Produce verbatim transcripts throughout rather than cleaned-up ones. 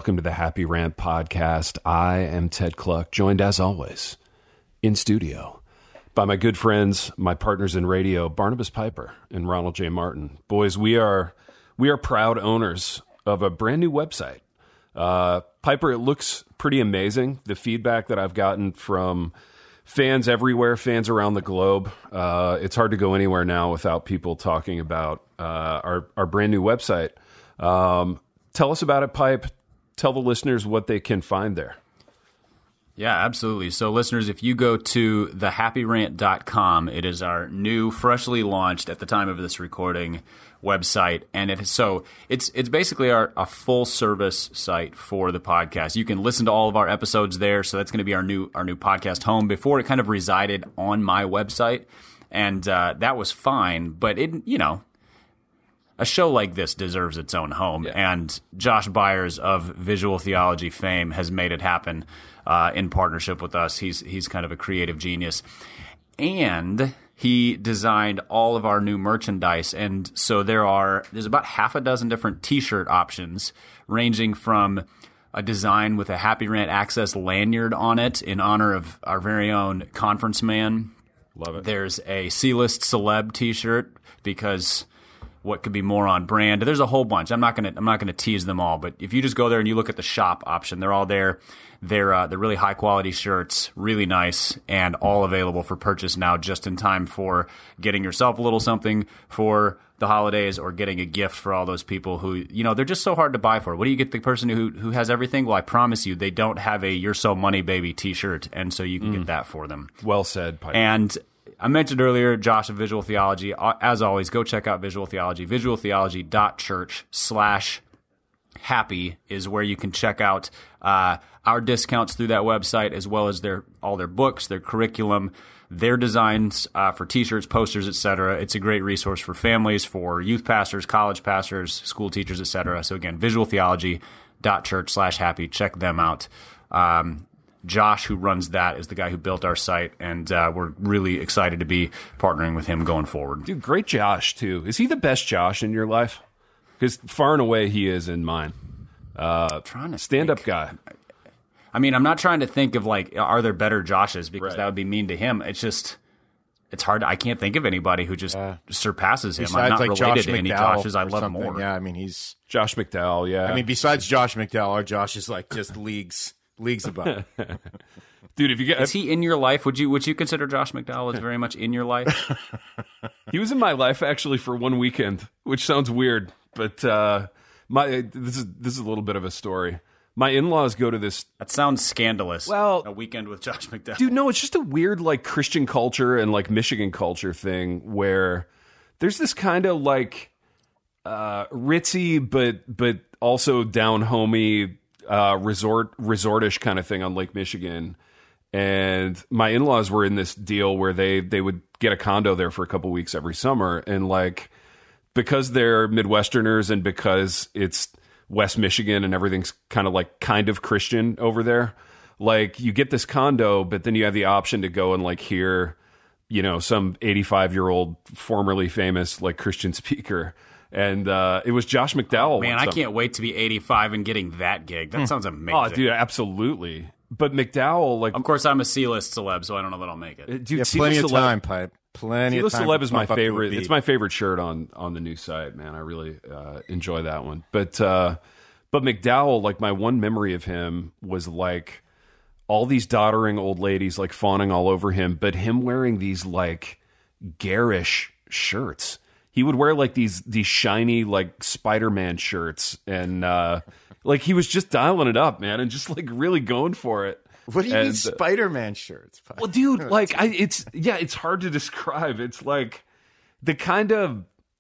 welcome to the Happy Rant Podcast. I am Ted Kluck, joined as always in studio by my good friends, my partners in radio, Barnabas Piper and Ronald J. Martin. Boys, we are we are proud owners of a brand new website. Uh, Piper, it looks pretty amazing. The feedback that I've gotten from fans everywhere, fans around the globe. Uh, it's hard to go anywhere now without people talking about uh, our our brand new website. Um, tell us about it, Pipe. Tell the listeners what they can find there. Yeah, absolutely. So listeners, if you go to the happy rant dot com, it is our new, freshly launched at the time of this recording website. And it so it's it's basically our a full service site for the podcast. You can listen to all of our episodes there. So that's going to be our new our new podcast home. Before, it kind of resided on my website, and uh, that was fine. But it, you know, a show like this deserves its own home, yeah. And Josh Byers of Visual Theology fame has made it happen uh, in partnership with us. He's he's kind of a creative genius, and he designed all of our new merchandise. And so there are there's about half a dozen different T-shirt options, ranging from a design with a Happy Rant Access lanyard on it in honor of our very own conference man. Love it. There's a C-list celeb T-shirt because what could be more on brand? There's a whole bunch. I'm not gonna I'm not gonna tease them all, but if you just go there and you look at the shop option, they're all there. They're uh, they're really high quality shirts, really nice, and all available for purchase now, just in time for getting yourself a little something for the holidays or getting a gift for all those people who, you know, they're just so hard to buy for. What do you get the person who who has everything? Well, I promise you, they don't have a "You're So Money Baby" T-shirt, and so you can mm. get that for them. Well said, Piper. And I mentioned earlier, Josh of Visual Theology. As always, go check out Visual Theology. visual theology dot church slash happy is where you can check out uh, our discounts through that website, as well as their all their books, their curriculum, their designs uh, for T-shirts, posters, et cetera. It's a great resource for families, for youth pastors, college pastors, school teachers, et cetera. So again, visual theology dot church slash happy. Check them out. Um, Josh, who runs that, is the guy who built our site, and uh, we're really excited to be partnering with him going forward. Dude, great Josh, too. Is he the best Josh in your life? Because far and away he is in mine. Uh, trying to stand-up guy. I mean, I'm not trying to think of, like, are there better Joshes, because right. that would be mean to him. It's just, it's hard. To, I can't think of anybody who just uh, surpasses him. Besides, I'm not like related Josh to any McDowell Joshes. I love something. more. Yeah, I mean, he's... Josh McDowell, yeah. I mean, besides Josh McDowell, our Josh is, like, just leagues, leagues above. Dude, if you get, is he in your life? Would you would you consider Josh McDowell as very much in your life? He was in my life actually for one weekend, which sounds weird, but uh, my this is this is a little bit of a story. My in-laws go to this. That sounds scandalous. Well, a weekend with Josh McDowell. Dude, no, it's just a weird like Christian culture and like Michigan culture thing where there's this kind of like uh, ritzy, but but also down homey uh, resort resortish kind of thing on Lake Michigan. And my in-laws were in this deal where they, they would get a condo there for a couple weeks every summer. And like, because they're Midwesterners and because it's West Michigan and everything's kind of like kind of Christian over there, like you get this condo, but then you have the option to go and like hear, you know, some eighty-five year old formerly famous like Christian speaker. And uh, it was Josh McDowell. Oh, man, I can't wait to be eighty-five and getting that gig. That sounds amazing. Oh, dude, absolutely. But McDowell, like, of course, I'm a C-list celeb, so I don't know that I'll make it. Dude, yeah, plenty of time, Pipe. Plenty of time. C-list celeb is my favorite. It's my favorite shirt on on the new site, man. I really uh, enjoy that one. But uh, but McDowell, like, my one memory of him was like all these doddering old ladies like fawning all over him, but him wearing these like garish shirts. He would wear like these these shiny like Spider-Man shirts, and uh, like he was just dialing it up, man, and just like really going for it. What do you and, mean Spider-Man shirts? Well, dude, like I, it's yeah, it's hard to describe. It's like the kind of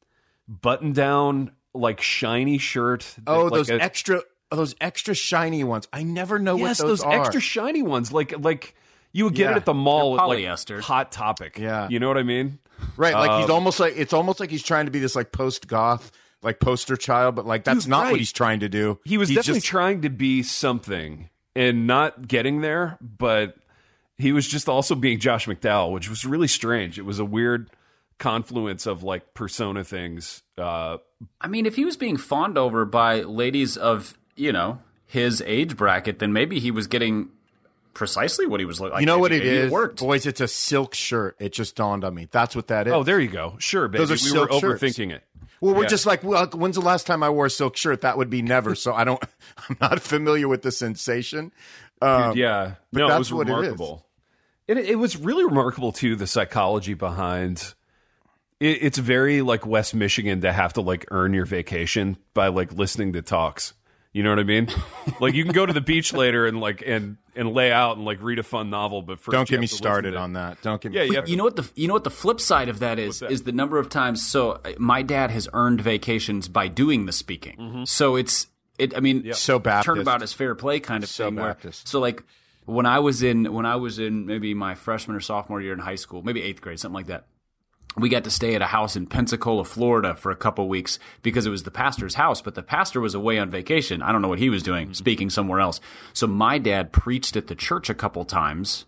button-down, like shiny shirt. That, oh, like those a, extra, those extra shiny ones. I never know yes, what those, those are. extra shiny ones, like like you would get yeah. it at the mall. At, like, polyester. Hot Topic. Yeah, you know what I mean. Right, like um, he's almost like it's almost like he's trying to be this like post-goth, like poster child, but like that's dude, not right. what he's trying to do. He was he's definitely just... trying to be something and not getting there, but he was just also being Josh McDowell, which was really strange. It was a weird confluence of like persona things. Uh, I mean, if he was being fawned over by ladies of, you know, his age bracket, then maybe he was getting precisely what he was looking like. You know what it maybe is? It worked. Boys, it's a silk shirt. It just dawned on me. That's what that is. Oh, there you go. Sure, baby. Those are we were silk shirts. overthinking it. Well, we're Yeah. just like, well, when's the last time I wore a silk shirt? That would be never. So I don't, I'm not familiar with the sensation. Um, Dude, yeah. but No, that's it was what it is. remarkable. It, it was really remarkable, too, the psychology behind it. It's very like West Michigan to have to like earn your vacation by like listening to talks. You know what I mean? Like you can go to the beach later and like and and lay out and like read a fun novel, but first Don't you get me have to listen started to- on that. Don't get me Yeah, you started. have You know what the you know what the flip side of that is that? is the number of times. So uh, my dad has earned vacations by doing the speaking. Mm-hmm. So it's it. I mean, So Baptist. turnabout is fair play kind of So thing. Where, Baptist. so like when I was in when I was in maybe my freshman or sophomore year in high school, maybe eighth grade, something like that. We got to stay at a house in Pensacola, Florida for a couple weeks because it was the pastor's house, but the pastor was away on vacation. I don't know what he was doing, speaking somewhere else. So my dad preached at the church a couple times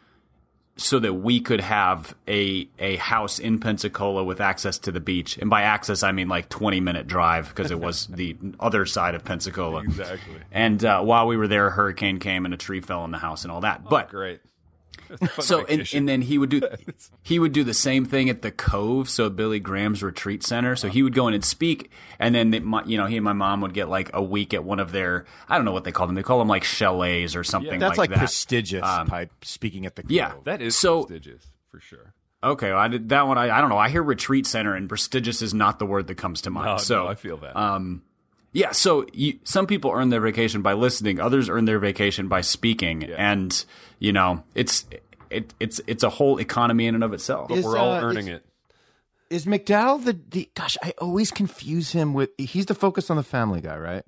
so that we could have a a house in Pensacola with access to the beach. And by access, I mean like twenty minute drive because it was the other side of Pensacola. Exactly. And uh, while we were there, a hurricane came and a tree fell in the house and all that. But Great. so and, and then he would do he would do the same thing at the Cove, so Billy Graham's retreat center. So he would go in and speak, and then they, my, you know he and my mom would get like a week at one of their I don't know what they call them. They call them like chalets or something That's like, like that. prestigious pipe speaking at the yeah. Cove. That is So- prestigious for sure. Okay, well, I did that one. I, I don't know. I hear retreat center, and prestigious is not the word that comes to mind. Oh, so no, I feel that. Um, yeah, so you, some people earn their vacation by listening. Others earn their vacation by speaking, and you know, it's it, it's it's a whole economy in and of itself. Is, We're all uh, earning is- it. Is McDowell the, the, gosh, I always confuse him with, he's the Focus on the Family guy, right?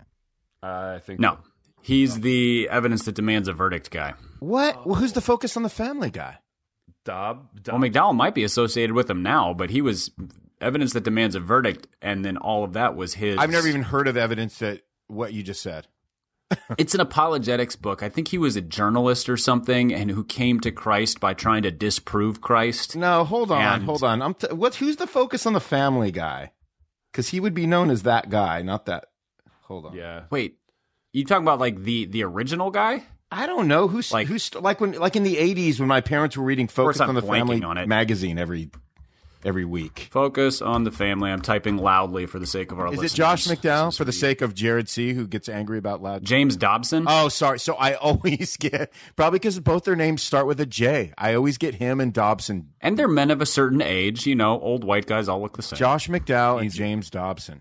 I think No, he's the evidence that demands a verdict guy. What? Well, who's the Focus on the Family guy? Dob. Dob. Well, McDowell might be associated with him now, but he was evidence that demands a verdict, and then all of that was his. I've never even heard of evidence that what you just said. It's an apologetics book. I think he was a journalist or something, and who came to Christ by trying to disprove Christ. No, hold on, And- hold on. I'm t- what? Who's the Focus on the Family guy? Because he would be known as that guy, not that. Hold on. Yeah. Wait, you talking about like the the original guy? I don't know who's Like- who's like when like in the eighties when my parents were reading Focus I'm on the blanking Family on it. magazine every every week. Focus on the family. I'm typing loudly for the sake of our Is listeners. it Josh McDowell for the sake of Jared C. who gets angry about loud? James Dobson? Oh, sorry. So I always get probably because both their names start with a J. I always get him and Dobson. And they're men of a certain age. You know, old white guys all look the same. Josh McDowell and James Dobson.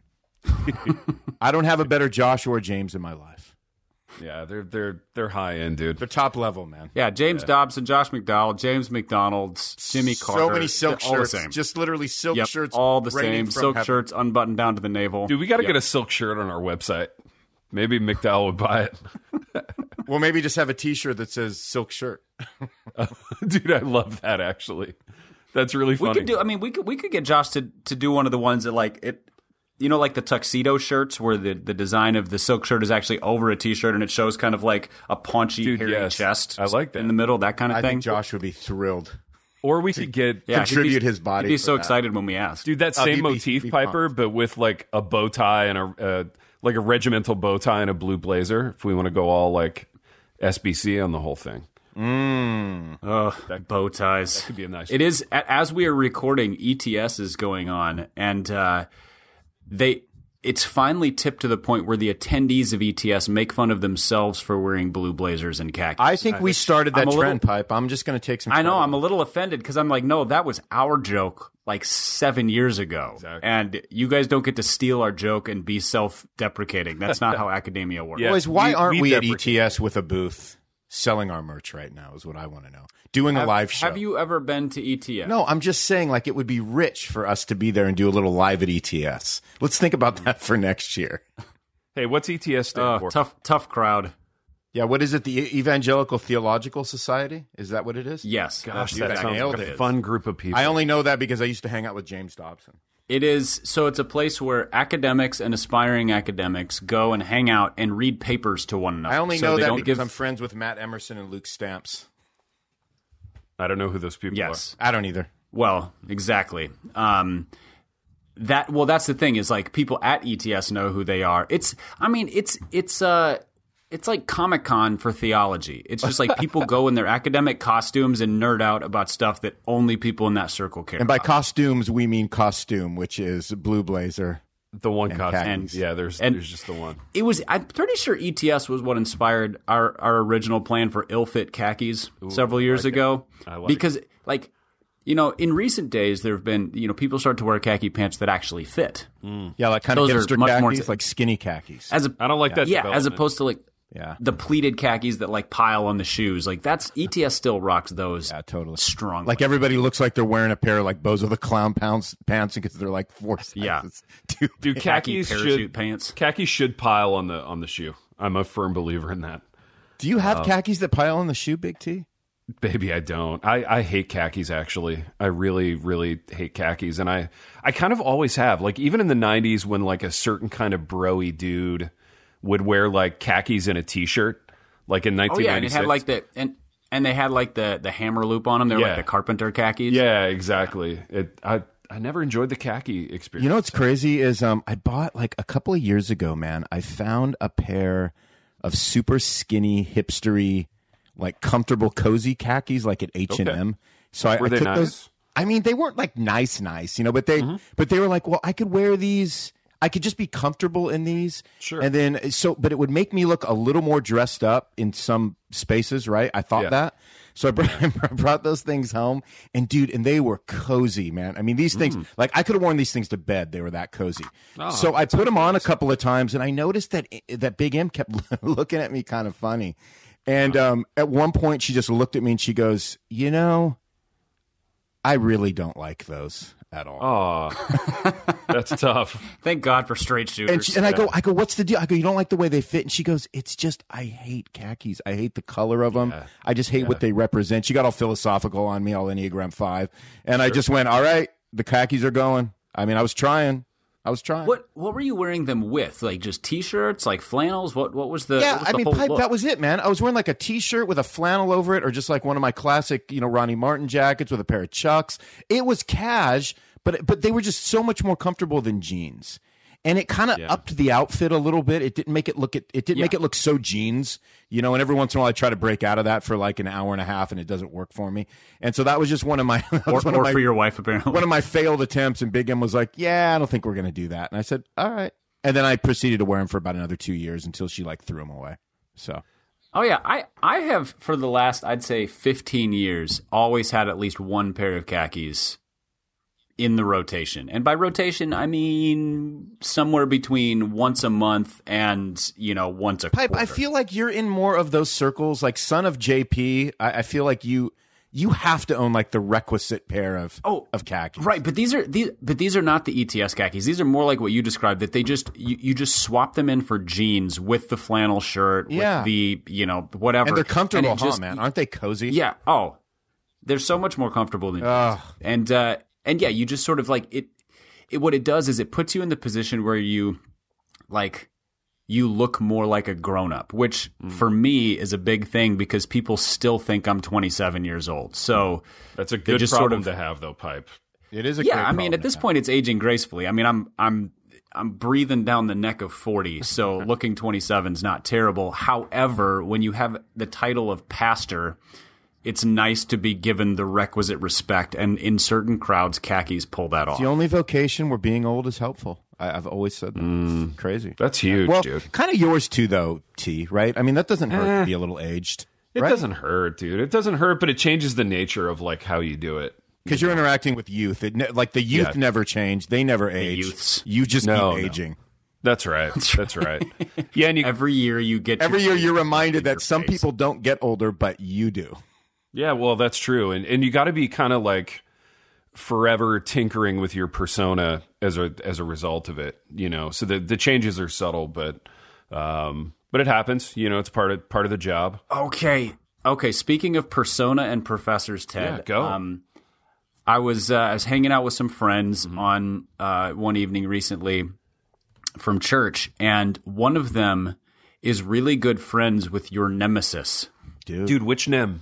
I don't have a better Josh or James in my life. Yeah, they're they're they're high end, dude. They're top level, man. Yeah, James Dobson, Josh McDowell, James McDonald, Jimmy Carter. So many silk all shirts, the same. just literally silk Yep, shirts, all the raining same. from Silk heaven. shirts unbuttoned down to the navel. Dude, we got to Yep. get a silk shirt on our website. Maybe McDowell would buy it. Well, maybe just have a T-shirt that says silk shirt. Dude, I love that actually. That's really funny. We could do. I mean, we could we could get Josh to, to do one of the ones that like it. You know, like the tuxedo shirts, where the, the design of the silk shirt is actually over a T-shirt, and it shows kind of like a paunchy, Dude, hairy yes. chest. I like that. in the middle, that kind of I thing. think Josh would be thrilled. Or we could get yeah, he'd contribute be- his body He'd be for so that. excited when we asked. dude that Oh, same he'd be- motif he'd be Piper, but with like a bow tie and a uh, like a regimental bow tie and a blue blazer. If we want to go all like S B C on the whole thing, Ugh, bow ties. could be a nice. It is a- as we are recording. E T S is going on, and uh, they. It's finally tipped to the point where the attendees of E T S make fun of themselves for wearing blue blazers and khakis. I think we started that I'm a little- trend, Pipe. I'm just going to take some. I know credit. I'm a little offended because I'm like, no, that was our joke like seven years ago, Exactly. and you guys don't get to steal our joke and be self-deprecating. That's not how academia works. Yeah. Boys, why we- aren't we we, at deprecate. E T S with a booth selling our merch right now? Is what I want to know. Doing a Have, live show. have you ever been to E T S? No, I'm just saying, like, it would be rich for us to be there and do a little live at E T S. Let's think about that for next year. Hey, what's E T S stand Uh, for? tough, tough crowd. Yeah, what is it? The E- Evangelical Theological Society? Is that what it is? Yes, Gosh, dude, that I sounds nailed like a it. fun group of people. I only know that because I used to hang out with James Dobson. it is. So it's a place where academics and aspiring academics go and hang out and read papers to one another. I only So know they that don't because give, I'm friends with Matt Emerson and Luke Stamps. I don't know who those people Yes. I don't either. Well, exactly. Um, that well, that's the thing is like people at E T S know who they are. It's, I mean, it's it's uh, it's like Comic-Con for theology. It's just like people go in their academic costumes and nerd out about stuff that only people in that circle care And by about. costumes, we mean costume, which is blue blazer. The one And costume. khakis. Yeah, there's And- there's just the one. It was. I'm pretty sure E T S was what inspired our, our original plan for ill-fit khakis several years like it. ago. I like because, like, you know, in recent days there have been, you know, people start to wear khaki pants that actually fit. Yeah, like kind of Those are hipster much more khakis, t- like skinny khakis. As a, I don't like that. yeah, as development. opposed to like Yeah. the pleated khakis that like pile on the shoes. Like that's E T S still rocks those. Yeah, totally. Strong. Like everybody looks like they're wearing a pair of like Bozo the Clown pants, pants because they're like four sizes. Yeah. too Dude, big. khaki khakis parachute should pants. khakis should pile on the on the shoe. I'm a firm believer in that. Do you have khakis that pile on the shoe, Big T? Baby, I don't. I, I hate khakis, actually. I really, really hate khakis. And I, I kind of always have. Like, even in the nineties when, like, a certain kind of bro-y dude would wear, like, khakis and a T-shirt, like in Oh nineteen ninety-six. yeah, and it had like the and and they had like the the hammer loop on them. They're Yeah. like the carpenter khakis. Yeah, exactly. It, I, I never enjoyed the khaki experience. You know what's crazy is um I bought like a couple of years ago, man. I found a pair of super skinny, hipstery, like comfortable, cozy khakis, like at H and M. So I, Were I they took nice? those. I mean, they weren't like nice, nice, you know, but they but they were like, well, I could wear these. I could just be comfortable in these. Sure. And then so, but it would make me look a little more dressed up in some spaces, right? I thought Yeah. that. So I brought, I brought those things home, and dude, and they were cozy, man. I mean, these things, like I could have worn these things to bed; they were that cozy. Oh, so I put them on a couple of times, and I noticed that that Big M kept looking at me kind of funny. And um, at one point, she just looked at me and she goes, "You know, I really don't like those at all." Aw, that's tough. Thank God for straight shooters. And, she, and I go, I go, what's the deal? I go, you don't like the way they fit? And she goes, it's just, I hate khakis. I hate the color of them. Yeah. I just hate what they represent. She got all philosophical on me, all Enneagram five. And I just went, all right, the khakis are going. I mean, I was trying. I was trying. What what were you wearing them with? Like just t-shirts, like flannels? What what was the Yeah, what was I the mean, whole pipe, look? that was it, man. I was wearing like a T-shirt with a flannel over it, or just like one of my classic, you know, Ronnie Martin jackets with a pair of Chucks. It was cash, but but they were just so much more comfortable than jeans, and it kind of Yeah. upped the outfit a little bit. It didn't make it look it, it didn't Yeah. make it look so jeans, you know. And every once in a while, I try to break out of that for like an hour and a half, and it doesn't work for me. And so that was just one of my that or, was one or of my, for your wife apparently. one of my failed attempts. And Big M was like, "Yeah, I don't think we're going to do that." And I said, "All right." And then I proceeded to wear them for about another two years until she like threw them away. So. Oh yeah, I I have for the last I'd say fifteen years always had at least one pair of khakis in the rotation. And by rotation I mean somewhere between once a month and, you know, once a Pipe, quarter. I feel like you're in more of those circles, like son of J P. I, I feel like you you have to own like the requisite pair of Oh, of khakis. Right, but these are these, but these are not the E T S khakis. These are more like what you described. That they just you, you just swap them in for jeans with the flannel shirt, Yeah. with the you know whatever, And they're comfortable, it huh, just- man? Aren't they cozy? Yeah. Oh, they're so much more comfortable than Ugh. jeans. And uh, and yeah, you just sort of like it, it. What it does is it puts you in the position where you like. You look more like a grown-up, which for me is a big thing because people still think I'm twenty-seven years old. So That's a good just problem sort of- to have, though, Pipe. It is a yeah, great I mean, problem at this to have. point, it's aging gracefully. I mean, I'm I'm I'm breathing down the neck of forty, so looking twenty-seven is not terrible. However, when you have the title of pastor, it's nice to be given the requisite respect, and in certain crowds, khakis pull that off. the only vocation where being old is helpful. I, I've always said that. It's crazy. That's huge, well, dude. kind of yours too, though, T. Right? I mean, that doesn't hurt Eh. to be a little aged. It right? doesn't hurt, dude. It doesn't hurt, but it changes the nature of like how you do it. Because you're interacting with youth. It ne- like the youth Yeah. never change. They never age. youths. You just No, keep no. aging. That's right. That's right. Yeah, and you, Every year, you get Every your year you're reminded in that your some face. people don't get older, but you do. yeah, well, that's true, and and you got to be kind of like forever tinkering with your persona as a as a result of it, you know. So the the changes are subtle, but um, but it happens. You know, it's part of part of the job. Okay. Okay. Speaking of persona and professors, Ted. Yeah, go. Um, I was uh, I was hanging out with some friends on uh, one evening recently from church, and one of them is really good friends with your nemesis, Dude. Dude, which nem?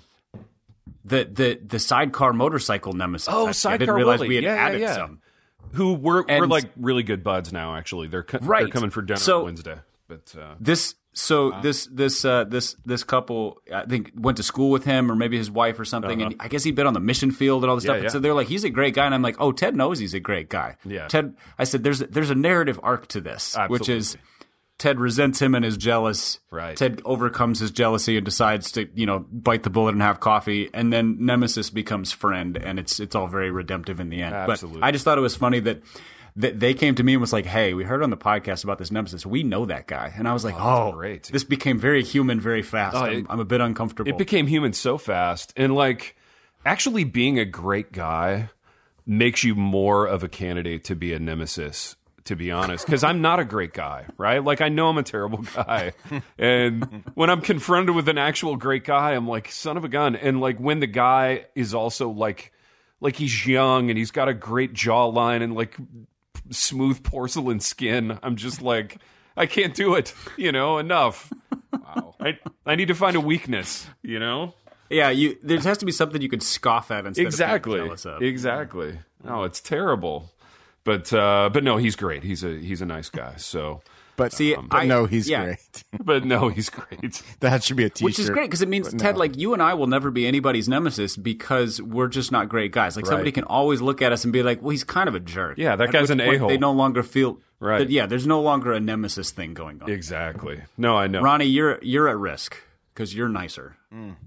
the the the sidecar motorcycle nemesis. Oh, I, I sidecar didn't realize Willie. we had Yeah, yeah, added yeah. some. Who we're we're And- like really good buds now. Actually, they're co- they're Right. coming for dinner So- on Wednesday. But uh, This So wow. this this uh, this this couple, I think, went to school with him, or maybe his wife or something. Uh-huh. And I guess he'd been on the mission field and all this yeah, stuff. Yeah. And so they're like, he's a great guy, and I'm like, oh, Ted knows he's a great guy. Yeah. Ted, I said, there's there's a narrative arc to this, Absolutely. which is Ted resents him and is jealous. Right. Ted overcomes his jealousy and decides to, you know, bite the bullet and have coffee, and then Nemesis becomes friend, and it's it's all very redemptive in the end. Absolutely. But I just thought it was funny that. That they came to me and was like, hey, we heard on the podcast about this Nemesis. We know that guy. And I was like, oh, oh great. This became very human very fast. Oh, I'm, it, I'm a bit uncomfortable. It became human so fast. And, like, actually being a great guy makes you more of a candidate to be a Nemesis, to be honest. Because I'm not a great guy, right? Like, I know I'm a terrible guy. And when I'm confronted with an actual great guy, I'm like, son of a gun. And, like, when the guy is also, like, like he's young and he's got a great jawline and, like, smooth porcelain skin, I'm just like, I can't do it, you know, enough. Wow. I I need to find a weakness, you know? Yeah, you there has to be something you could scoff at instead exactly. of being jealous of. Exactly. Oh, it's terrible. But uh, but no, he's great. He's a he's a nice guy. So But, See, um, but I, no, he's yeah. great. But no, he's great. That should be a T-shirt. Which is great because it means, But Ted, no. like you and I will never be anybody's nemesis because we're just not great guys. Like Right. somebody can always look at us and be like, well, he's kind of a jerk. Yeah, that At guy's which an point a-hole. They no longer feel Right. that- yeah, there's no longer a nemesis thing going on. Exactly. No, I know. Ronnie, you're you're at risk because you're nicer.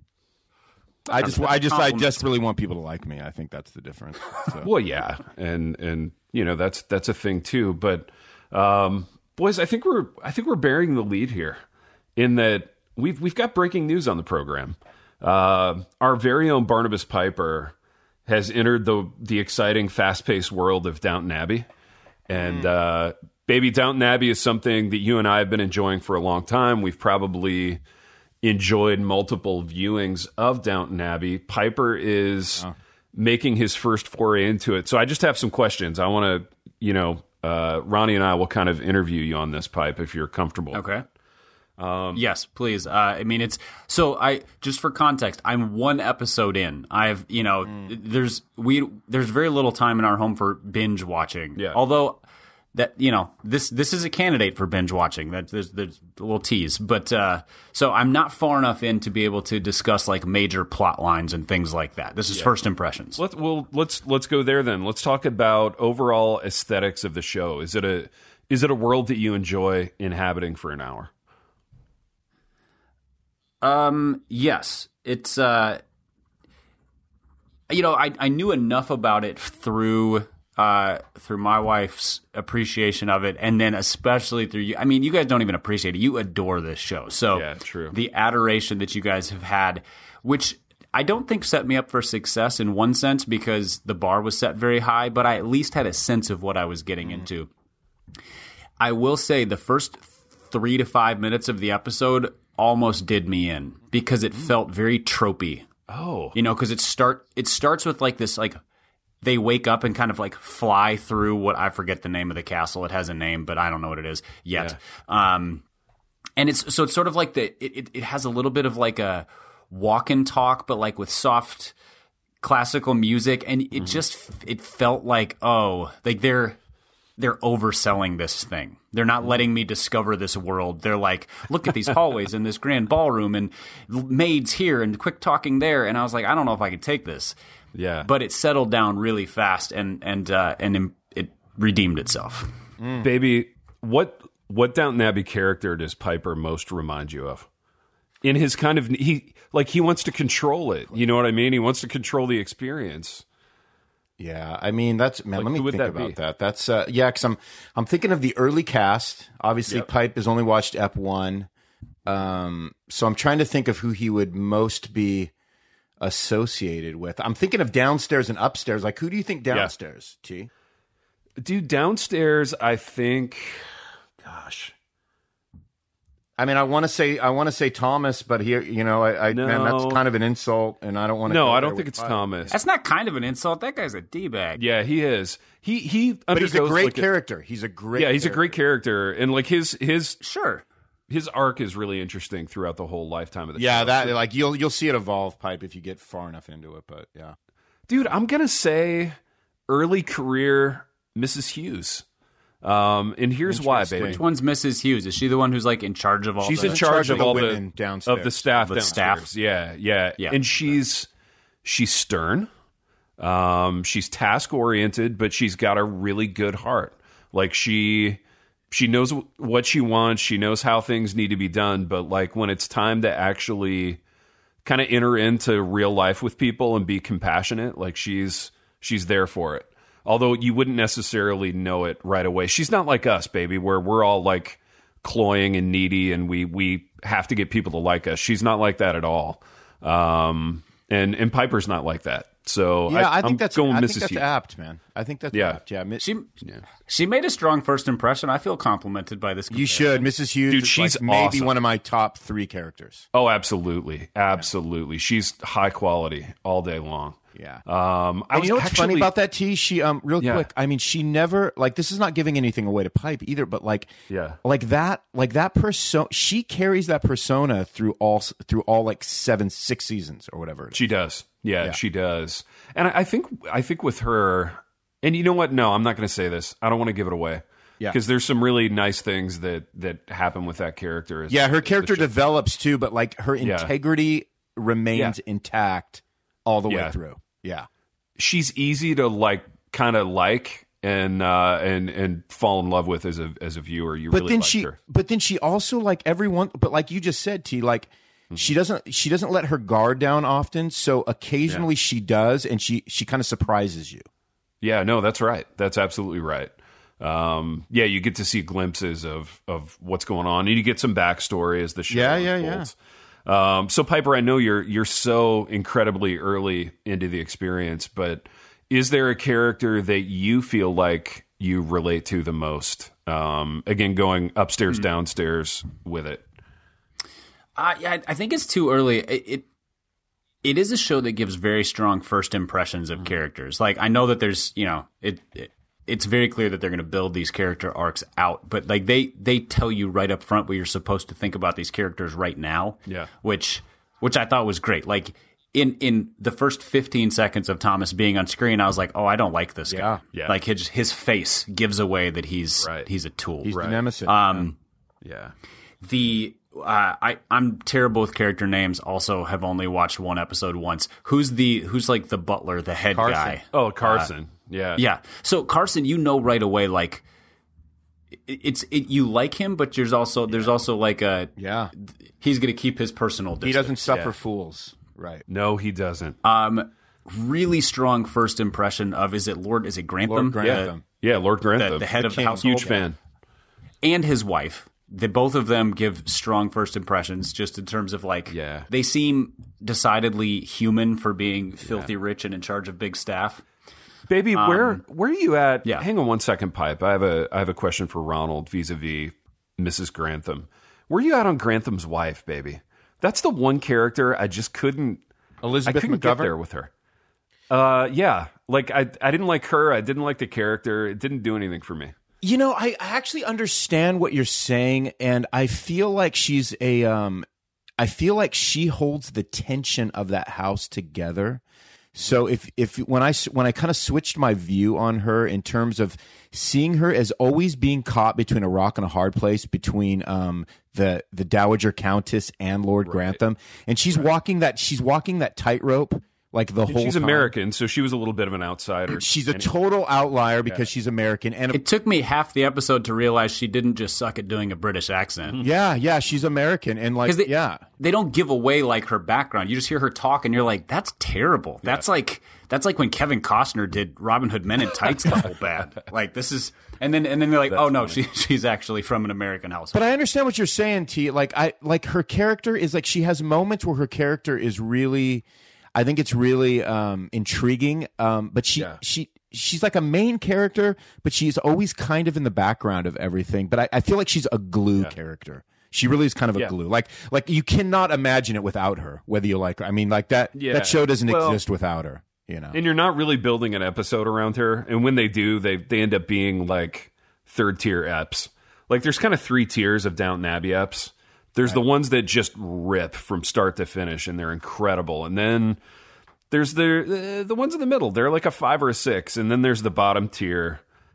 I just, That's I a just, I compliment. just really want people to like me. I think that's the difference. So. Well, yeah, and and you know that's that's a thing too. But um, boys, I think we're I think we're bearing the lead here in that we've we've got breaking news on the program. Uh, our very own Barnabas Piper has entered the the exciting, fast paced world of Downton Abbey, and uh, baby, Downton Abbey is something that you and I have been enjoying for a long time. We've probably enjoyed multiple viewings of Downton Abbey. Piper is oh. making his first foray into it. So I just have some questions. I want to, you know, uh, Ronnie and I will kind of interview you on this, Pipe, if you're comfortable. Okay. Um, yes, please. Uh, I mean, it's so I just for context, I'm one episode in. I've, you know, mm. there's we there's very little time in our home for binge watching. Yeah. Although that, you know, this this is a candidate for binge watching. That there's there's a little tease, but uh, so I'm not far enough in to be able to discuss like major plot lines and things like that. This is yeah. first impressions. Let's well let's let's go there then. Let's talk about overall aesthetics of the show. Is it a is it a world that you enjoy inhabiting for an hour? Um. Yes, it's. Uh, you know, I I knew enough about it through. Uh, through my wife's appreciation of it, and then especially through you. I mean, you guys don't even appreciate it. You adore this show. So yeah, true. The adoration that you guys have had, which I don't think set me up for success in one sense because the bar was set very high, but I at least had a sense of what I was getting mm-hmm. into. I will say the first three to five minutes of the episode almost did me in because it felt very tropey. Oh. You know, because it start it starts with like this like they wake up and kind of like fly through what I forget the name of the castle. It has a name, but I don't know what it is yet. Yeah. Um, and it's so it's sort of like the it, it, it has a little bit of like a walk and talk, but like with soft classical music, and it mm-hmm. just it felt like oh, like they're they're overselling this thing. They're not letting me discover this world. They're like, look at these hallways and this grand ballroom and maids here and quick talking there. And I was like, I don't know if I could take this. Yeah, but it settled down really fast, and and uh, and it redeemed itself. Mm. Baby, what what Downton Abbey character does Piper most remind you of? In his kind of he like he wants to control it. You know what I mean? He wants to control the experience. Yeah, I mean that's man. Like, let me think that about be? that. That's uh, yeah, because I'm I'm thinking of the early cast. Obviously, Yep. Pipe has only watched Ep one, um, so I'm trying to think of who he would most be associated with. I'm thinking of downstairs and upstairs. Like, who do you think downstairs? T. Dude, downstairs, I think. Gosh, I mean, I want to say I want to say Thomas, but here, you know, I, I No. man, that's kind of an insult, and I don't want to. no, I don't think it's Thomas. That's not kind of an insult. That guy's a d-bag. Yeah, he is. He he. But he's a undergoes, great like, character. He's a great. Yeah, he's character. a great character, and like his his Sure. his arc is really interesting throughout the whole lifetime of the Yeah, show. that So- like you'll you'll see it evolve, Pipe, if you get far enough into it. But yeah, dude, I'm gonna say early career Missus Hughes. Um, and here's why, baby. Which one's Missus Hughes? Is she the one who's like in charge of all? She's the, in charge of all the women downstairs. of the staff The downstairs. staff. Yeah, yeah, Yeah. And she's she's stern. Um, she's task oriented, but she's got a really good heart. Like she she knows what she wants. She knows how things need to be done. But like when it's time to actually kind of enter into real life with people and be compassionate, like she's she's there for it. Although you wouldn't necessarily know it right away. She's not like us, baby, where we're all like cloying and needy and we we have to get people to like us. She's not like that at all. Um, and and Piper's not like that. So Yeah, I, I, think I'm that's going I Missus think that's Hughes. apt, man. I think that's Yeah. apt. Yeah, Mi- she she made a strong first impression. I feel complimented by this. you should, Missus Hughes. Dude, is she's like maybe awesome. one of my top three characters. Oh, absolutely, absolutely. She's high quality all day long. Yeah. Um, I And was you know what's actually, funny about that, T? She um real Yeah. quick. I mean, she never like this is not giving anything away to Pipe either, but like Yeah. like that like that persona. She carries that persona through all through all like seven six seasons or whatever. It is. She does. Yeah, Yeah. she does. And I, I think I think with her, and you know what? No, I'm not going to say this. I don't want to give it away. Yeah. Because there's some really nice things that that happen with that character. as- Yeah, her as the character show- develops too, but like her Yeah. integrity remains intact all the way Yeah. through. Yeah. She's easy to like, kind of like, and uh, and and fall in love with as a as a viewer. You But really then like she her. but then she also like everyone but like you just said, T, like Mm-hmm. she doesn't she doesn't let her guard down often, so occasionally she does, and she she kind of surprises you. Yeah, no, that's right. That's absolutely right. Um, yeah, you get to see glimpses of of what's going on, and you get some backstory as the show Yeah, yeah, unfolds. Um, so Piper, I know you're you're so incredibly early into the experience, but is there a character that you feel like you relate to the most? Um, again, going upstairs, downstairs with it. Uh, yeah, I think it's too early. It, it it is a show that gives very strong first impressions of characters. Like I know that there's, you know, it, it it's very clear that they're going to build these character arcs out, but like they they tell you right up front what you're supposed to think about these characters right now. Yeah. Which which I thought was great. Like in in the first fifteen seconds of Thomas being on screen, I was like, "Oh, I don't like this guy." Yeah. Yeah. Like his his face gives away that he's Right. he's a tool. He's Right. the nemesis. um Yeah. the uh, I I'm terrible with character names. Also, have only watched one episode once. Who's the who's like the butler, the head Carson. guy? Oh, Carson. yeah. Yeah. So Carson, you know right away, like it, it's it, you like him, but there's also there's also like a yeah. he's going to keep his personal distance. He doesn't suffer Yeah. fools. Right. No, he doesn't. Um, really strong first impression of is it Lord is it Grantham? Lord Grantham. yeah, Lord The, Grantham. the, the head The of the king. household. Huge fan. And his wife. They, both of them give strong first impressions just in terms of like Yeah. they seem decidedly human for being filthy rich and in charge of big staff. Baby, where where are you at? yeah. Hang on one second, Pipe. I have a I have a question for Ronald vis-a-vis Missus Grantham. Where are you at on Grantham's wife, baby? That's the one character I just couldn't I Elizabeth couldn't get McGovern. there with her. Uh yeah. Like I I didn't like her, I didn't like the character. It didn't do anything for me. You know, I, I actually understand what you're saying, and I feel like she's a um I feel like she holds the tension of that house together. So if if when I when I kind of switched my view on her in terms of seeing her as always being caught between a rock and a hard place between um the the Dowager Countess and Lord Grantham, and she's walking that she's walking that tightrope like the whole She's time. American, so she was a little bit of an outsider. She's a total outlier because she's American, and It took me half the episode to realize she didn't just suck at doing a British accent. yeah, yeah, she's American, and like Because they, yeah. they don't give away like her background. You just hear her talk, and you're like, "That's terrible." That's like that's like when Kevin Costner did Robin Hood Men in Tights the whole bad. Like this is, and then and then they're like, "Oh no, she she's actually from an American household." But I understand what you're saying, T. Like I like her character is like she has moments where her character is really, I think it's really um, intriguing. Um, but she Yeah. she she's like a main character, but she's always kind of in the background of everything. But I, I feel like she's a glue character. She really is kind of a Yeah. glue. Like like you cannot imagine it without her. Whether you like her, I mean, like that Yeah. that show doesn't Well- exist without her. You know. And you're not really building an episode around her. And when they do, they they end up being like third tier eps. Like there's kind of three tiers of Downton Abbey eps. There's the ones that just rip from start to finish, and they're incredible. And then there's the the, the ones in the middle. They're like a five or a six. And then there's the bottom tier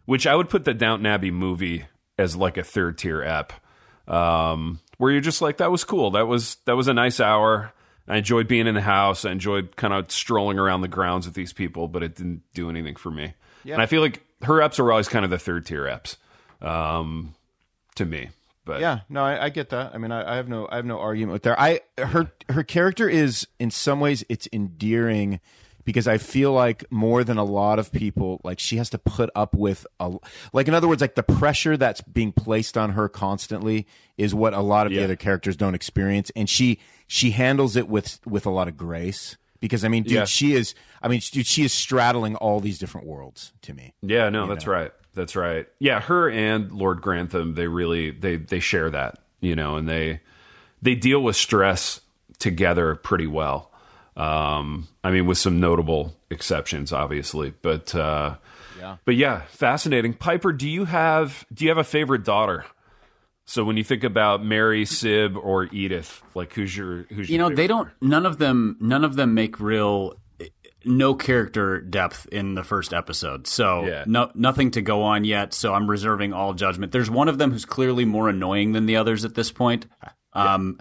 which I would put the Downton Abbey movie as like a third tier ep, um, where you're just like, that was cool. That was that was a nice hour. I enjoyed being in the house. I enjoyed kind of strolling around the grounds with these people, but it didn't do anything for me. Yeah. And I feel like her eps are always kind of the third tier eps um, to me. But yeah, no, I, I get that. I mean, I, I have no, I have no argument with that. I her her character is in some ways it's endearing because I feel like more than a lot of people, like she has to put up with a, like in other words, like the pressure that's being placed on her constantly is what a lot of yeah. the other characters don't experience, and she she handles it with with a lot of grace. Because I mean, dude, yeah. she is. I mean, dude, she is straddling all these different worlds to me. Yeah, no, that's know? right. That's right. Yeah, her and Lord Grantham, they really they they share that, you know, and they they deal with stress together pretty well. Um, I mean, with some notable exceptions, obviously, but uh, yeah, but yeah, fascinating. Piper, do you have do you have a favorite daughter? So when you think about Mary, Sib, or Edith, like who's your who's your you know favorite they don't daughter? none of them none of them make real no character depth in the first episode, so Yeah. no nothing to go on yet. So I'm reserving all judgment. There's one of them who's clearly more annoying than the others at this point, um,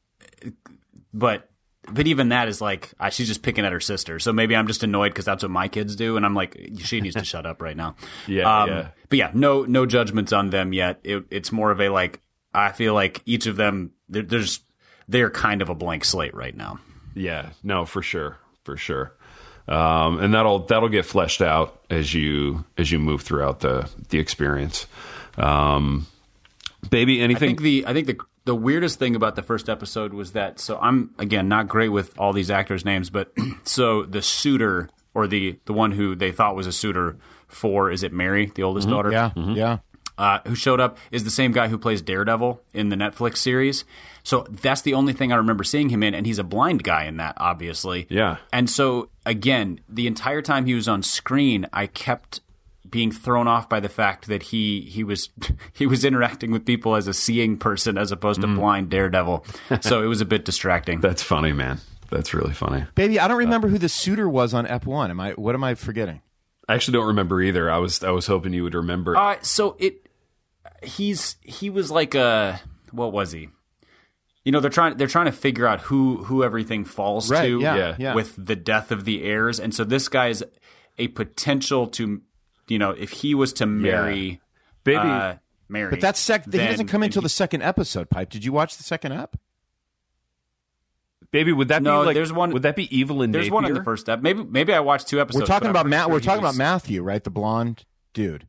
but but even that is like uh, she's just picking at her sister. So maybe I'm just annoyed because that's what my kids do, and I'm like, she needs to shut up right now. Yeah, um, yeah. But yeah, no no judgments on them yet. It, it's more of a like I feel like each of them they're, there's they're kind of a blank slate right now. Yeah, no, for sure, for sure. Um, and that'll that'll get fleshed out as you as you move throughout the the experience. Um, baby, I anything? think the I think the the weirdest thing about the first episode was that so I'm again not great with all these actors' names, but so the suitor or the the one who they thought was a suitor for is it Mary, the oldest daughter? yeah, yeah. Uh, who showed up is the same guy who plays Daredevil in the Netflix series. So that's the only thing I remember seeing him in, and he's a blind guy in that, obviously. Yeah. And so, again, the entire time he was on screen, I kept being thrown off by the fact that he he was he was interacting with people as a seeing person as opposed to blind Daredevil. So it was a bit distracting. That's funny, man. That's really funny. Baby, I don't remember who the suitor was on Ep One. Am I? What am I forgetting? I actually don't remember either. I was I was hoping you would remember. Uh, so it he's he was like a what was he? You know, they're trying they're trying to figure out who who everything falls Right, to yeah, Yeah. yeah. with the death of the heirs, and so this guy's a potential to, you know, if he was to marry, Baby, uh, Mary, But that's sec- he then- doesn't come until he- the second episode. Pipe. Did you watch the second ep? baby, would that No, be like? there's one- Would that be Evelyn There's Napier? one in the first step. Maybe maybe I watched two episodes. We're talking but about I'm Matt. sure We're he talking was- about Matthew, right? The blonde dude.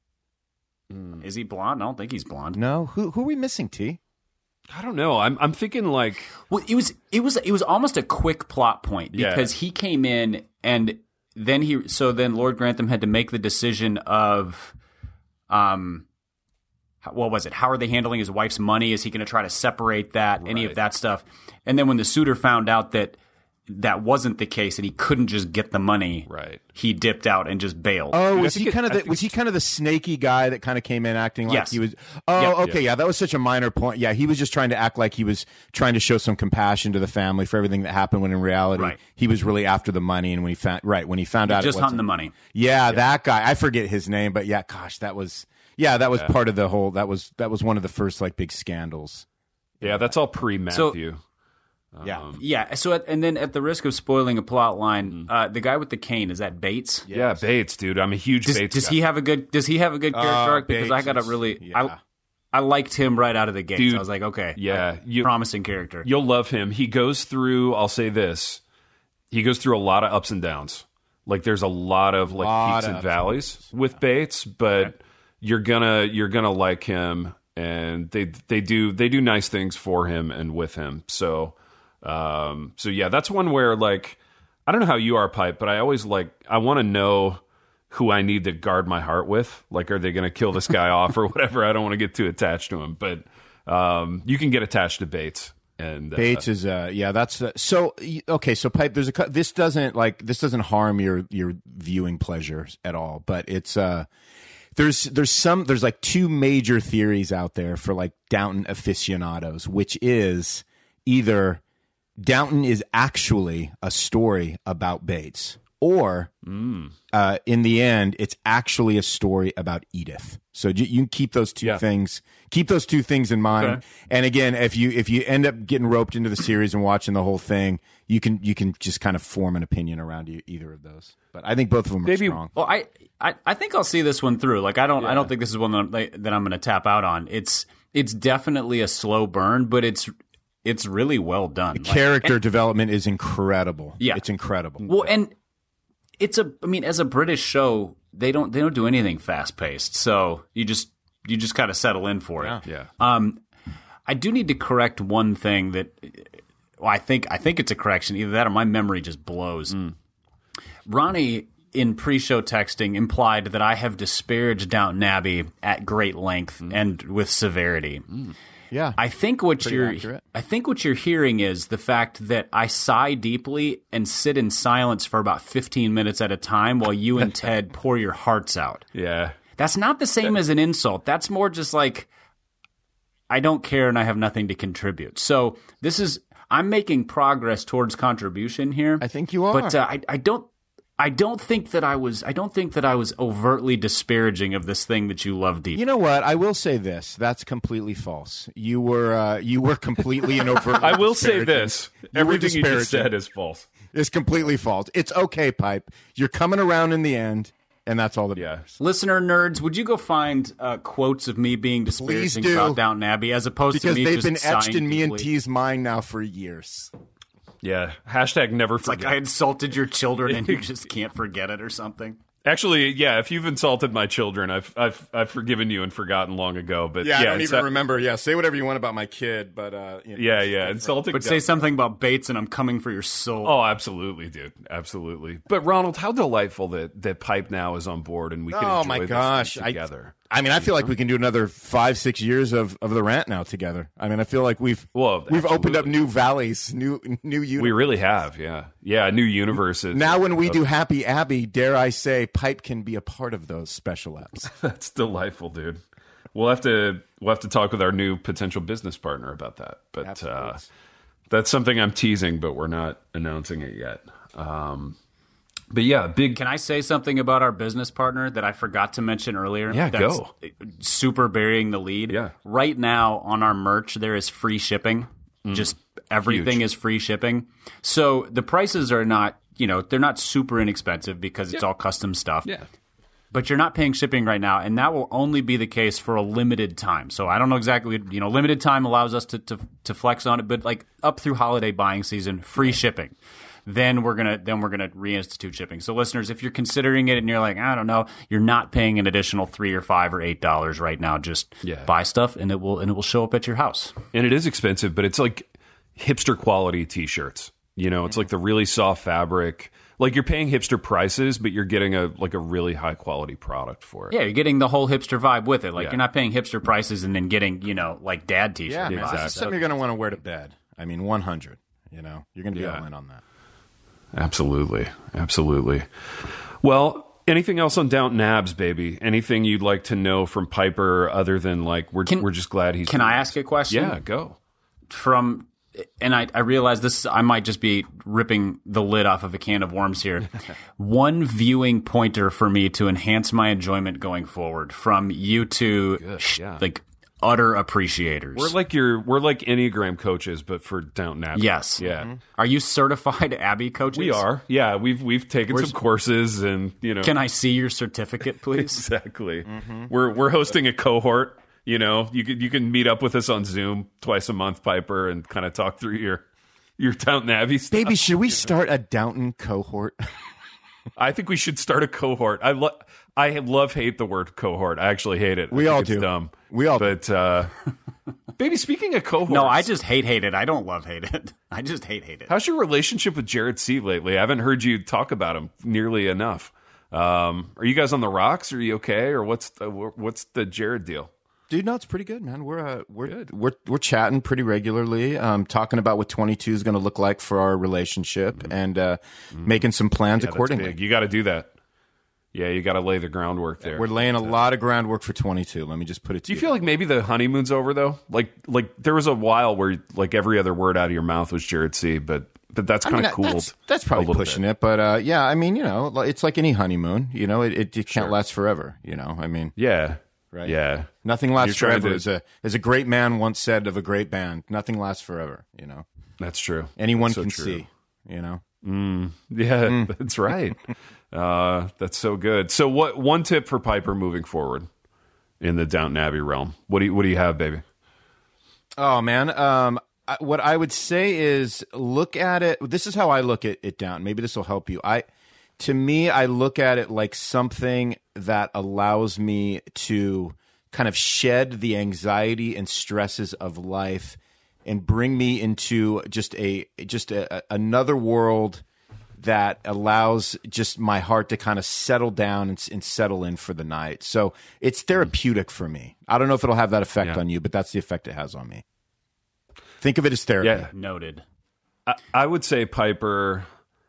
Is he blonde? I don't think he's blonde. No, who who are we missing? T. I don't know. I'm I'm thinking like Well, it was it was it was almost a quick plot point Yeah. because he came in and then he so then Lord Grantham had to make the decision of, um, how- what was it? How are they handling his wife's money? Is he going to try to separate that? Any of Right. that stuff? And then when the suitor found out that that wasn't the case and he couldn't just get the money, Right. he dipped out and just bailed. Oh, I was he think it- kind of I the think was he kind of the snaky guy that kind of came in acting like Yes. he was? Oh, Yep. okay, yeah, that was such a minor point. Yeah, he was just trying to act like he was trying to show some compassion to the family for everything that happened. When in reality, Right. he was really after the money. And when he found right when he found out, just it hunting wasn't- the money. Yeah, that guy. I forget his name, but yeah, gosh, that was yeah, that was part of the whole. That was that was one of the first like big scandals. yeah, that's all pre Matthew. Yeah, Yeah. So at, and then at the risk of spoiling a plot line, Mm-hmm. uh, the guy with the cane is that Bates? yeah, Bates, dude. I'm a huge Does, Bates. does guy. he have a good? Does he have a good character Uh, arc? Because I Bates got to is- really, yeah. I, I liked him right out of the gate. Dude, I was like, okay, yeah, I- you- promising character. You'll love him. He goes through, I'll say this, he goes through a lot of ups and downs. Like there's a lot of like Lot peaks of and ups and valleys with Bates, but you're gonna you're gonna like him, and they they do they do nice things for him and with him. So um so yeah, that's one where like I don't know how you are, Pipe, but I always like I want to know who I need to guard my heart with. Like, are they going to kill this guy off or whatever? I don't want to get too attached to him, but um, you can get attached to Bates. And uh, Bates is uh yeah that's uh, so y- okay so Pipe there's a cou- this doesn't like this doesn't harm your your viewing pleasures at all, but it's uh there's there's some there's like two major theories out there for like Downton aficionados, which is either Downton is actually a story about Bates, or uh, in the end, it's actually a story about Edith. So you, you can keep those two Yeah. things, keep those two things in mind. Okay. And again, if you if you end up getting roped into the series and watching the whole thing, you can you can just kind of form an opinion around e- either of those. But I think both of them are Maybe- strong. Well, I, I, I think I'll see this one through. Like, I don't I don't think this is one that I'm, like, that I'm going to tap out on. It's it's definitely a slow burn, but it's it's really well done. Like, Character development is incredible. Yeah. It's incredible. well, and it's a. I mean, as a British show, they don't they don't do anything fast paced. So you just you just kind of settle in for it. Yeah. Um, I do need to correct one thing that. Well, I think I think it's a correction. Either that or my memory just blows. Ronnie, in pre-show texting, implied that I have disparaged Downton Abbey at great length and with severity. Yeah. I think what Pretty you're accurate. I think what you're hearing is the fact that I sigh deeply and sit in silence for about fifteen minutes at a time while you and Ted pour your hearts out. Yeah. That's not the same as an insult. That's more just like I don't care and I have nothing to contribute. So this is I'm making progress towards contribution here. I think you are. But uh, I I don't I don't think that I was I don't think that I was overtly disparaging of this thing that you love deeply. You know what? I will say this. That's completely false. You were uh, you were completely and overtly I will say disparaging. this. You were Everything you just disparaging. said is false. It's completely false. It's okay, Pipe. You're coming around in the end, and that's all that Yeah. matters. Listener nerds, would you go find uh, quotes of me being disparaging do. about Downton Abbey as opposed Because to me they've just been etched sighing in me and deeply? T's mind now for years. Yeah. Hashtag never It's like forget. I insulted your children and you just can't forget it or something. Actually, yeah, if you've insulted my children, I've I've I've forgiven you and forgotten long ago. But yeah, it's a- remember. Yeah, say whatever you want about my kid, but uh, you know, Yeah, yeah. Insulting. But say something about Bates and I'm coming for your soul. Oh, absolutely, dude. Absolutely. But Ronald, how delightful that that Pipe now is on board and we can Oh enjoy my this gosh! thing I, together. I mean, I feel like we can do another five, six years of, of the rant now together. I mean, I feel like we've Well, we've opened up absolutely. new valleys, new new universes. We really have, yeah. Yeah, new universes. Now, when we of- do Happy Abbey, dare I say, Pipe can be a part of those special apps. That's delightful, dude. We'll have to we'll have to talk with our new potential business partner about that. But uh, Absolutely. that's something I'm teasing, but we're not announcing it yet. Um, but yeah, big. Can I say something about our business partner that I forgot to mention earlier? Yeah, That's go. super burying the lead. Yeah. Right now on our merch, there is free shipping. Just everything Huge. is free shipping. So the prices are not, you know, they're not super inexpensive because it's all custom stuff. Yeah. But you're not paying shipping right now, and that will only be the case for a limited time. So I don't know exactly, you know, limited time allows us to to, to flex on it, but like up through holiday buying season, free shipping. Then we're gonna then we're gonna reinstitute shipping. So listeners, if you're considering it and you're like, I don't know, you're not paying an additional three or five or eight dollars right now. Just Yeah. buy stuff, and it will and it will show up at your house. And it is expensive, but it's like hipster quality t-shirts. You know, it's like the really soft fabric. Like you're paying hipster prices, but you're getting a like a really high quality product for it. Yeah, you're getting the whole hipster vibe with it. Like Yeah. you're not paying hipster prices and then getting, you know, like dad t-shirt. Yeah, man. vibes. This is Exactly. something you're going to want to wear to bed. I mean, one hundred. You know, you're going to be Yeah. all in on that. Absolutely. Absolutely. Well, anything else on Downton Abs, baby? Anything you'd like to know from Piper other than like we're Can- we're just glad he's Can doing I this? ask a question? Yeah, go. From and I, I realize this I might just be ripping the lid off of a can of worms here. One viewing pointer for me to enhance my enjoyment going forward from you two sh- yeah. like utter appreciators. We're like your we're like Enneagram coaches, but for Downton Abbey. Yes. Yeah. Are you certified Abbey coaches? We are. Yeah, we've we've taken some courses and you know Can I see your certificate, please? exactly. We're we're hosting a cohort. You know, you can you can meet up with us on Zoom twice a month, Piper, and kind of talk through your your Downton Abbey stuff. Baby, should we start a Downton cohort? I think we should start a cohort. I love I love hate the word cohort. I actually hate it. I We think all it's do. Dumb. We all do. But uh, baby, speaking of cohorts, No, I just hate hate it. I don't love hate it. I just hate hate it. how's your relationship with Jared C lately? I haven't heard you talk about him nearly enough. Um, are you guys on the rocks? Are you okay, or what's the, what's the Jared deal? Dude, no, it's pretty good, man. We're uh, we're we're we're chatting pretty regularly, um, talking about what twenty-two is going to look like for our relationship, and uh, making some plans Yeah, that's accordingly. big. You got to do that. Yeah, you got to lay the groundwork there. We're laying a lot of groundwork for twenty-two. Let me just put it to Do you feel like maybe the honeymoon's over though? Like, like there was a while where like every other word out of your mouth was Jared C, but but that's I kind mean, of cool. That's, that's probably pushing bit. it, but uh, yeah, I mean, you know, it's like any honeymoon. You know, it, it, it can't Sure. last forever. You know, I mean, Yeah. right? Yeah. Nothing lasts You're trying forever. to- As a as a great man once said of a great band, nothing lasts forever. You know, That's true. anyone That's so can true. see. You know, Yeah, Mm. that's right. Uh, that's so good. So, what one tip for Piper moving forward in the Downton Abbey realm? What do you What do you have, baby? oh man, um, I, what I would say is look at it. This is how I look at it. Down. Maybe this will help you. I, to me, I look at it like something that allows me to kind of shed the anxiety and stresses of life and bring me into just a just a, a, another world that allows just my heart to kind of settle down and, and settle in for the night. So it's therapeutic for me. I don't know if it'll have that effect Yeah. on you, but that's the effect it has on me. Think of it as therapy. Yeah, Noted. I, I would say Piper.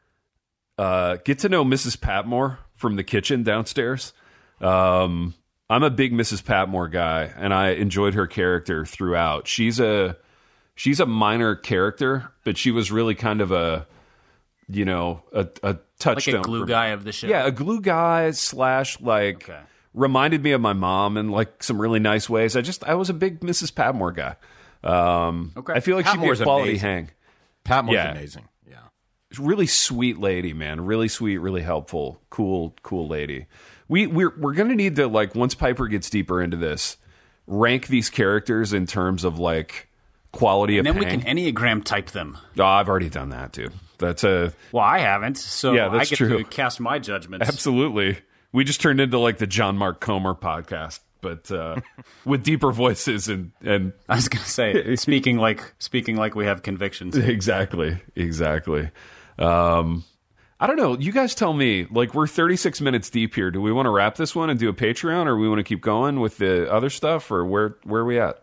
Uh, get to know Missus Patmore from the kitchen downstairs. Um, I'm a big Missus Patmore guy, and I enjoyed her character throughout. She's a she's a minor character, but she was really kind of a you know a, a Like touchstone. a glue for- guy of the show. Yeah, a glue guy slash like Okay. reminded me of my mom in like some really nice ways. I just I was a big Missus Patmore guy. Um, Okay. I feel like Patmore's she'd be a quality amazing. hang. Patmore's Yeah. amazing. Yeah. Really sweet lady, man. Really sweet, really helpful, cool, cool lady. We we're we're gonna need to like once Piper gets deeper into this, rank these characters in terms of like quality And of then we hang. can Enneagram type them. Oh, I've already done that, dude. That's a Well, I haven't, so Yeah, I that's get true. to cast my judgments. absolutely. We just turned into like the John Mark Comer podcast, but uh, with deeper voices and and I was going to say, speaking like speaking like we have convictions. exactly, exactly. Um, I don't know. You guys tell me. Like, we're thirty-six minutes deep here. Do we want to wrap this one and do a Patreon, or we want to keep going with the other stuff, or where where are we at?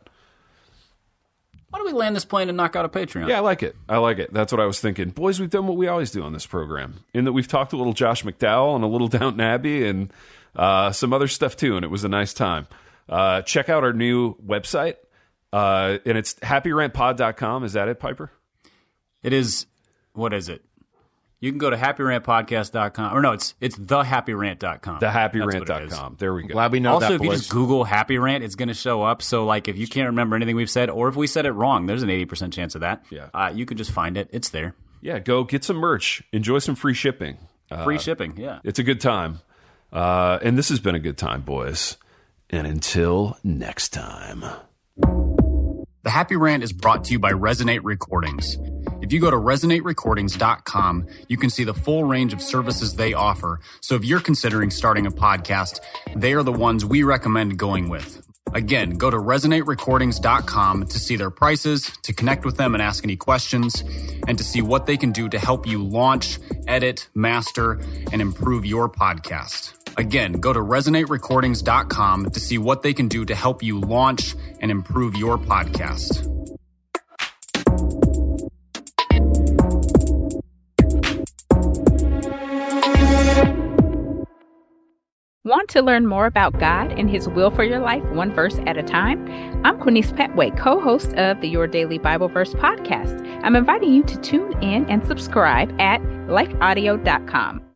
Why don't we land this plane and knock out a Patreon? Yeah, I like it. I like it. That's what I was thinking. Boys, we've done what we always do on this program, in that we've talked a little Josh McDowell and a little Downton Abbey and uh, some other stuff too, and it was a nice time. Uh, check out our new website, uh, and it's happy rant pod dot com. Is that it, Piper? It is, what is it? You can go to happy rant podcast dot com. Or no, it's it's the happy rant dot com. the happy That's rant what it dot is. com. There we go. Glad we know Also, that, if you boys. just Google Happy Rant, it's going to show up. So, like, if you can't remember anything we've said, or if we said it wrong, there's an eighty percent chance of that. Yeah. Uh, you can just find it. It's there. Yeah, go get some merch. Enjoy some free shipping. Uh, Free shipping, yeah. It's a good time. Uh, and this has been a good time, boys. And until next time. The Happy Rant is brought to you by Resonate Recordings. If you go to resonate recordings dot com, you can see the full range of services they offer. So if you're considering starting a podcast, they are the ones we recommend going with. Again, go to resonate recordings dot com to see their prices, to connect with them and ask any questions, and to see what they can do to help you launch, edit, master, and improve your podcast. Again, go to resonate recordings dot com to see what they can do to help you launch and improve your podcast. Want to learn more about God and His will for your life, one verse at a time? I'm Quinice Petway, co-host of the Your Daily Bible Verse podcast. I'm inviting you to tune in and subscribe at life audio dot com.